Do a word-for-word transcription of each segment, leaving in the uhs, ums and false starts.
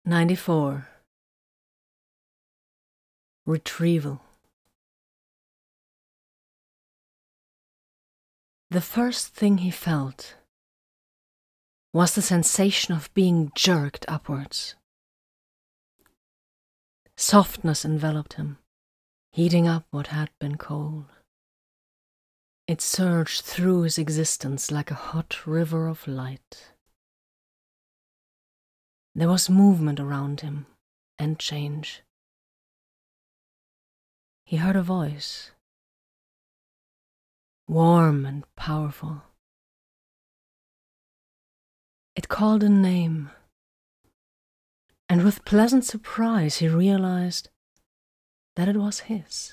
ninety-four. Retrieval. The first thing he felt was the sensation of being jerked upwards. Softness enveloped him, heating up what had been cold. It surged through his existence like a hot river of light. There was movement around him and change. He heard a voice, warm and powerful. It called a name, and with pleasant surprise he realized that it was his.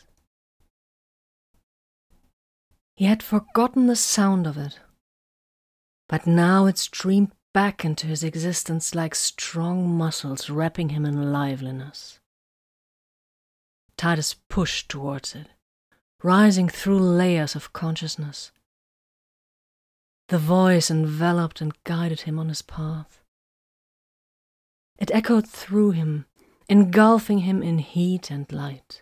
He had forgotten the sound of it, but now it streamed back into his existence like strong muscles wrapping him in liveliness. Titus pushed towards it, rising through layers of consciousness. The voice enveloped and guided him on his path. It echoed through him, engulfing him in heat and light.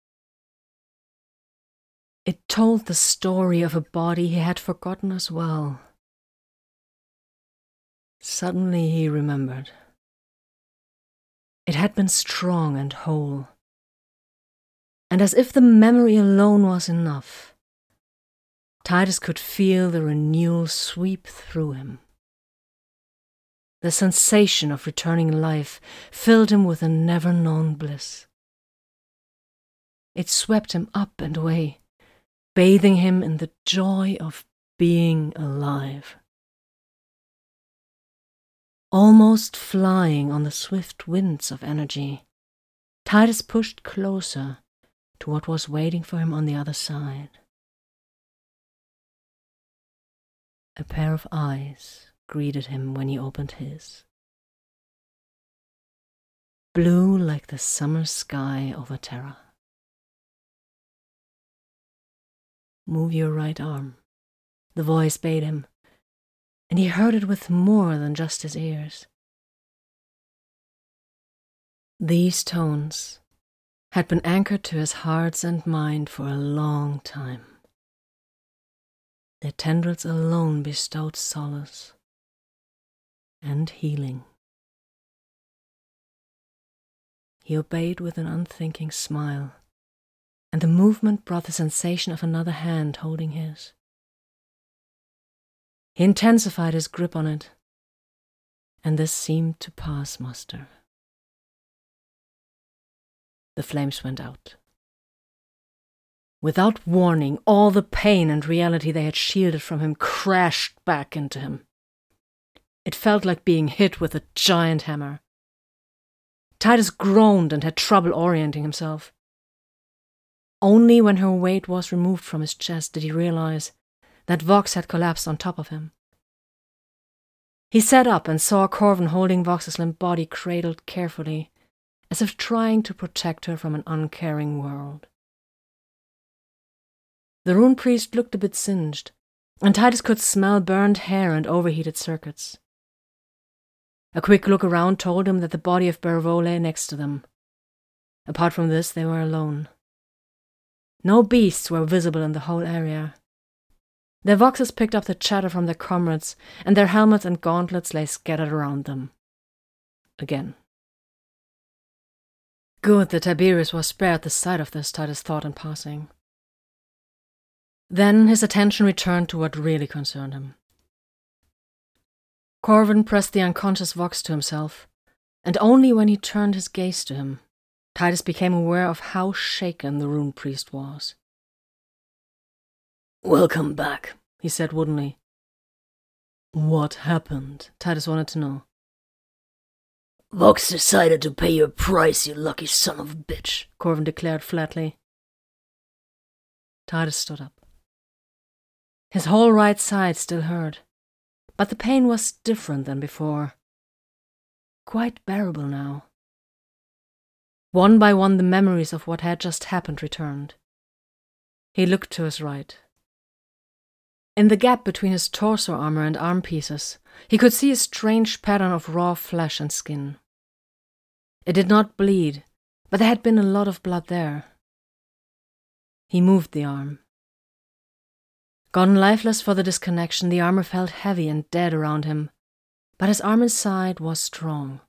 It told the story of a body he had forgotten as well. Suddenly he remembered. It had been strong and whole. And as if the memory alone was enough, Titus could feel the renewal sweep through him. The sensation of returning life filled him with a never-known bliss. It swept him up and away, bathing him in the joy of being alive. Almost flying on the swift winds of energy, Titus pushed closer to what was waiting for him on the other side. A pair of eyes greeted him when he opened his. Blue like the summer sky over Terra. "Move your right arm," the voice bade him, and he heard it with more than just his ears. These tones had been anchored to his heart and mind for a long time. Their tendrils alone bestowed solace and healing. He obeyed with an unthinking smile, and the movement brought the sensation of another hand holding his. He intensified his grip on it, and this seemed to pass muster. The flames went out. Without warning, all the pain and reality they had shielded from him crashed back into him. It felt like being hit with a giant hammer. Titus groaned and had trouble orienting himself. Only when her weight was removed from his chest did he realize that Vox had collapsed on top of him. He sat up and saw Corvin holding Vox's limp body cradled carefully, as if trying to protect her from an uncaring world. The rune priest looked a bit singed, and Titus could smell burned hair and overheated circuits. A quick look around told him that the body of Bervo lay next to them. Apart from this, they were alone. No beasts were visible in the whole area. Their voxes picked up the chatter from their comrades, and their helmets and gauntlets lay scattered around them. Again. Good that Tiberius was spared the sight of this, Titus thought in passing. Then his attention returned to what really concerned him. Corvin pressed the unconscious Vox to himself, and only when he turned his gaze to him, Titus became aware of how shaken the rune priest was. "Welcome back," he said woodenly. "What happened?" Titus wanted to know. "Vox decided to pay your price, you lucky son of a bitch," Corvin declared flatly. Titus stood up. His whole right side still hurt, but the pain was different than before. Quite bearable now. One by one the memories of what had just happened returned. He looked to his right. In the gap between his torso armor and arm pieces, he could see a strange pattern of raw flesh and skin. It did not bleed, but there had been a lot of blood there. He moved the arm. Gone lifeless for the disconnection, the armor felt heavy and dead around him, but his arm inside was strong.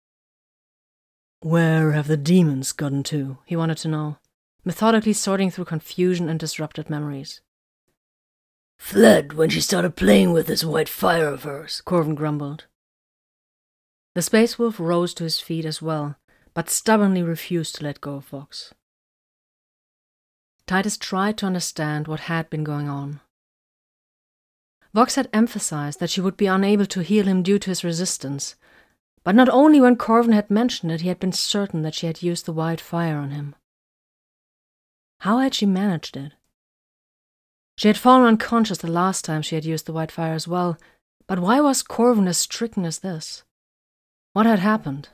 Where have the demons gotten to? He wanted to know, methodically sorting through confusion and disrupted memories. Fled when she started playing with this white fire of hers, Corvin grumbled. The Space Wolf rose to his feet as well, but stubbornly refused to let go of Vox. Titus tried to understand what had been going on. Vox had emphasized that she would be unable to heal him due to his resistance, but not only when Corvin had mentioned it, he had been certain that she had used the white fire on him. How had she managed it? She had fallen unconscious the last time she had used the white fire as well, but why was Corvin as stricken as this? What had happened?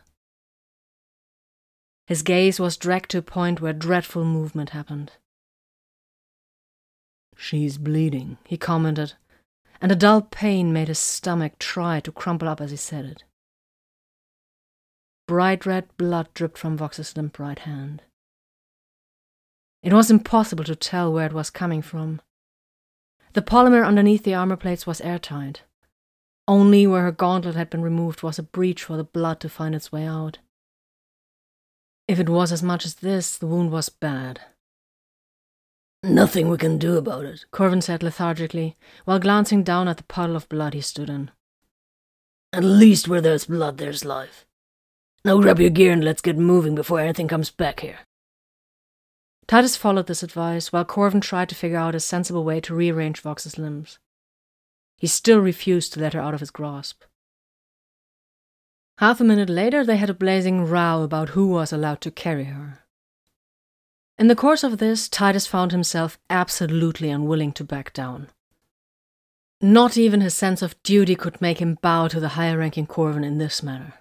His gaze was dragged to a point where dreadful movement happened. She's bleeding, he commented, and a dull pain made his stomach try to crumple up as he said it. Bright red blood dripped from Vox's limp right hand. It was impossible to tell where it was coming from. The polymer underneath the armor plates was airtight. Only where her gauntlet had been removed was a breach for the blood to find its way out. If it was as much as this, the wound was bad. Nothing we can do about it, Corvin said lethargically, while glancing down at the puddle of blood he stood in. At least where there's blood, there's life. Now grab your gear and let's get moving before anything comes back here. Titus followed this advice, while Corvin tried to figure out a sensible way to rearrange Vox's limbs. He still refused to let her out of his grasp. Half a minute later, they had a blazing row about who was allowed to carry her. In the course of this, Titus found himself absolutely unwilling to back down. Not even his sense of duty could make him bow to the higher-ranking Corvin in this matter.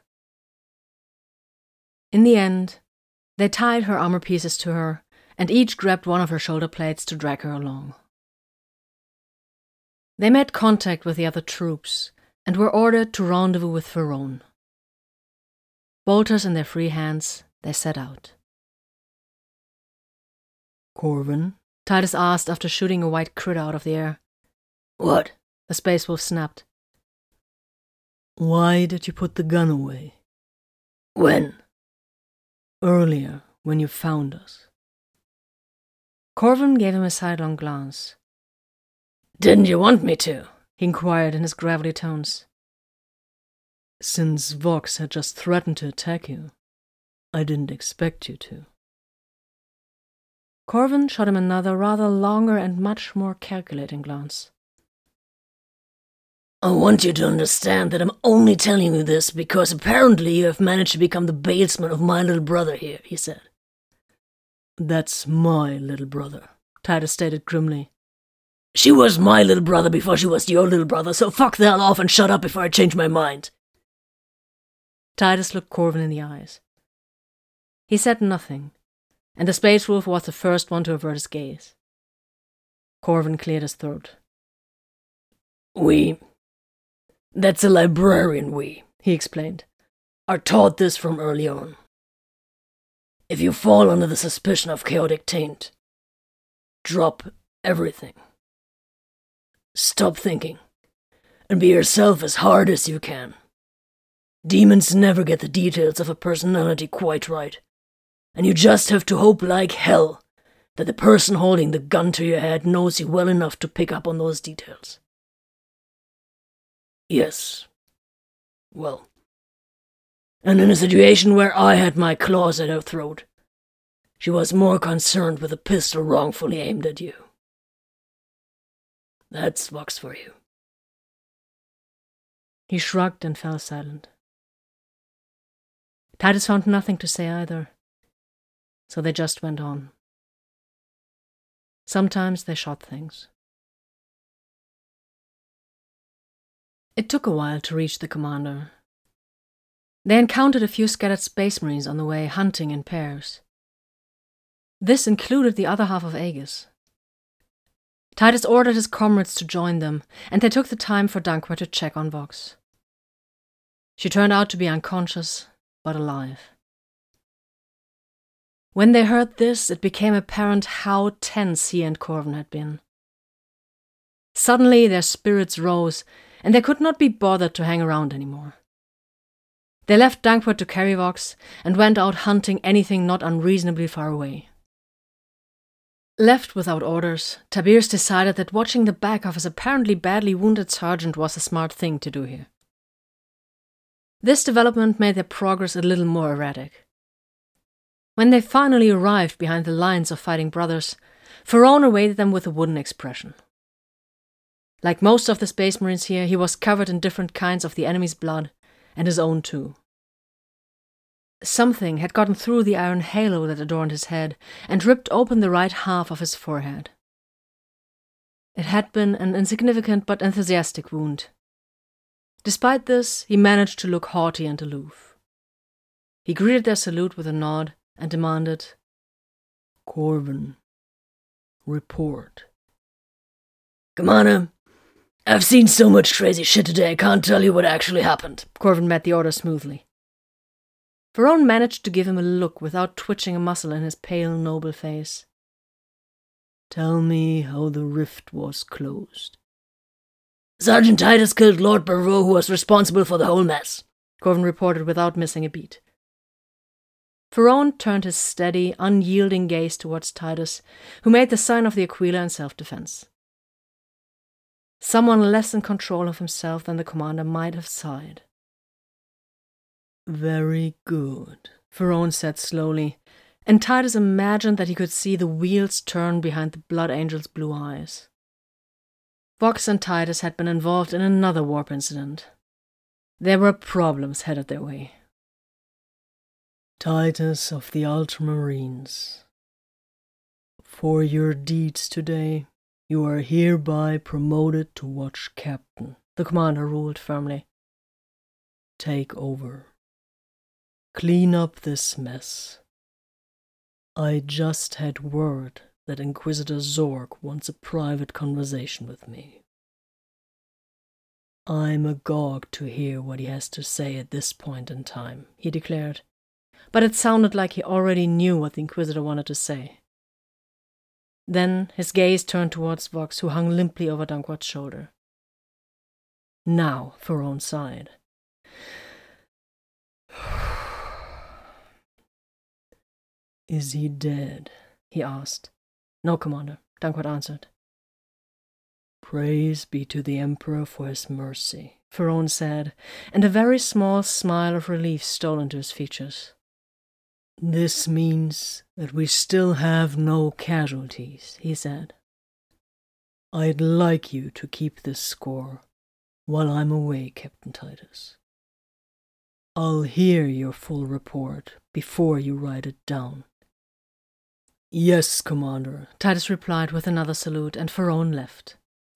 In the end, they tied her armor pieces to her, and each grabbed one of her shoulder plates to drag her along. They made contact with the other troops, and were ordered to rendezvous with Ferone. Bolters in their free hands, they set out. Corvin? Titus asked after shooting a white critter out of the air. What? The Space Wolf snapped. Why did you put the gun away? When? Earlier, when you found us. Corvin gave him a sidelong glance. Didn't you want me to? He inquired in his gravelly tones. Since Vox had just threatened to attack you, I didn't expect you to. Corvin shot him another rather longer and much more calculating glance. I want you to understand that I'm only telling you this because apparently you have managed to become the balesman of my little brother here, he said. That's my little brother, Titus stated grimly. She was my little brother before she was your little brother, so fuck the hell off and shut up before I change my mind. Titus looked Corvin in the eyes. He said nothing, and the Space Wolf was the first one to avert his gaze. Corvin cleared his throat. We... That's a librarian we, he explained, are taught this from early on. If you fall under the suspicion of chaotic taint, drop everything. Stop thinking, and be yourself as hard as you can. Demons never get the details of a personality quite right, and you just have to hope like hell that the person holding the gun to your head knows you well enough to pick up on those details. Yes. Well. And in a situation where I had my claws at her throat, she was more concerned with a pistol wrongfully aimed at you. That's Vox for you. He shrugged and fell silent. Titus found nothing to say either, so they just went on. Sometimes they shot things. It took a while to reach the commander. They encountered a few scattered Space Marines on the way, hunting in pairs. This included the other half of Aegis. Titus ordered his comrades to join them, and they took the time for Dankwa to check on Vox. She turned out to be unconscious, but alive. When they heard this, it became apparent how tense he and Corvin had been. Suddenly their spirits rose, and they could not be bothered to hang around anymore. They left Dankwart to carry Vox and went out hunting anything not unreasonably far away. Left without orders, Tiberius decided that watching the back of his apparently badly wounded sergeant was a smart thing to do here. This development made their progress a little more erratic. When they finally arrived behind the lines of fighting brothers, Ferone awaited them with a wooden expression. Like most of the Space Marines here, he was covered in different kinds of the enemy's blood, and his own too. Something had gotten through the iron halo that adorned his head and ripped open the right half of his forehead. It had been an insignificant but enthusiastic wound. Despite this, he managed to look haughty and aloof. He greeted their salute with a nod and demanded, "Corvin, report." "Commander, I've seen so much crazy shit today I can't tell you what actually happened." Corvin met the order smoothly. Ferone managed to give him a look without twitching a muscle in his pale, noble face. "Tell me how the rift was closed." "Sergeant Titus killed Lord Barreau, who was responsible for the whole mess," Corvin reported without missing a beat. Ferone turned his steady, unyielding gaze towards Titus, who made the sign of the Aquila in self-defense. Someone less in control of himself than the commander might have sighed. "Very good," Ferone said slowly, and Titus imagined that he could see the wheels turn behind the Blood Angel's blue eyes. Vox and Titus had been involved in another warp incident. There were problems headed their way. "Titus of the Ultramarines, for your deeds today, you are hereby promoted to Watch Captain," the commander ruled firmly. "Take over. Clean up this mess. I just had word that Inquisitor Zorg wants a private conversation with me. I'm agog to hear what he has to say at this point in time," he declared, but it sounded like he already knew what the Inquisitor wanted to say. Then his gaze turned towards Vox, who hung limply over Dankwart's shoulder. Now Ferone sighed. "Is he dead?" he asked. "No, Commander," Dankwart answered. "Praise be to the Emperor for his mercy," Ferone said, and a very small smile of relief stole into his features. "This means that we still have no casualties," he said. "I'd like you to keep this score while I'm away, Captain Titus. I'll hear your full report before you write it down." "Yes, Commander," Titus replied with another salute, and Ferone left.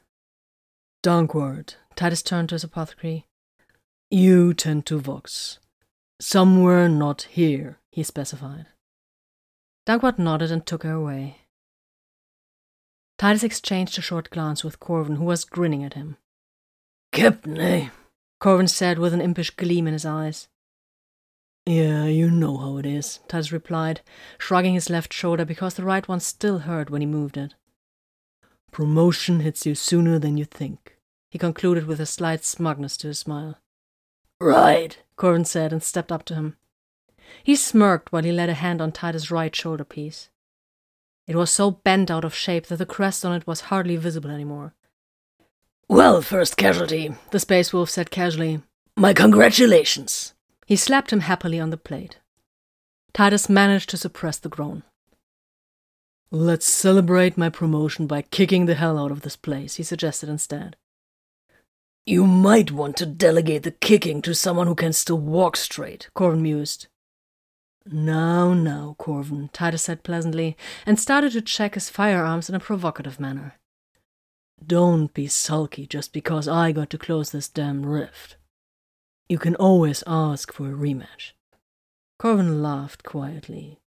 "Dankwart," Titus turned to his apothecary. "You tend to Vox. Somewhere not here," he specified. Dankwart nodded and took her away. Titus exchanged a short glance with Corvin, who was grinning at him. "Captain, eh?" Corvin said with an impish gleam in his eyes. "Yeah, you know how it is," Titus replied, shrugging his left shoulder because the right one still hurt when he moved it. "Promotion hits you sooner than you think," he concluded with a slight smugness to his smile. "Right," Corvin said and stepped up to him. He smirked while he laid a hand on Titus' right shoulder piece. It was so bent out of shape that the crest on it was hardly visible anymore. "Well, first casualty," the Space Wolf said casually. "My congratulations." He slapped him happily on the plate. Titus managed to suppress the groan. "Let's celebrate my promotion by kicking the hell out of this place," he suggested instead. "You might want to delegate the kicking to someone who can still walk straight," Corvin mused. "Now, now, Corvin," Titus said pleasantly, and started to check his firearms in a provocative manner. "Don't be sulky just because I got to close this damn rift. You can always ask for a rematch." Corvin laughed quietly.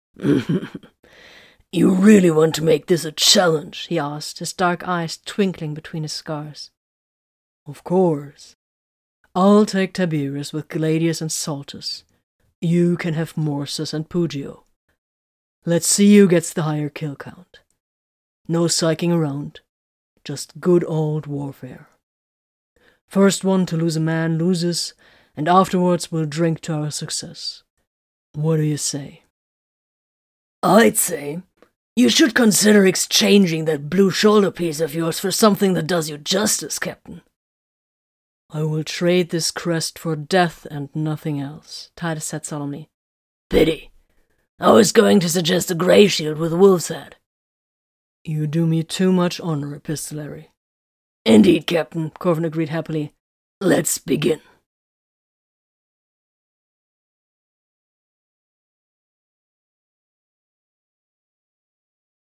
"You really want to make this a challenge?" he asked, his dark eyes twinkling between his scars. "Of course. I'll take Tiberius with Gladius and Saltus. You can have Morsus and Pugio. Let's see who gets the higher kill count. No psyching around, just good old warfare. First one to lose a man loses, and afterwards we'll drink to our success. What do you say? I'd say you should consider exchanging that blue shoulder piece of yours for something that does you justice, Captain. I will trade this crest for death and nothing else, Titus said solemnly. Pity. I was going to suggest a grey shield with a wolf's head. You do me too much honor, Epistolary. Indeed, Captain, Corvin agreed happily. Let's begin.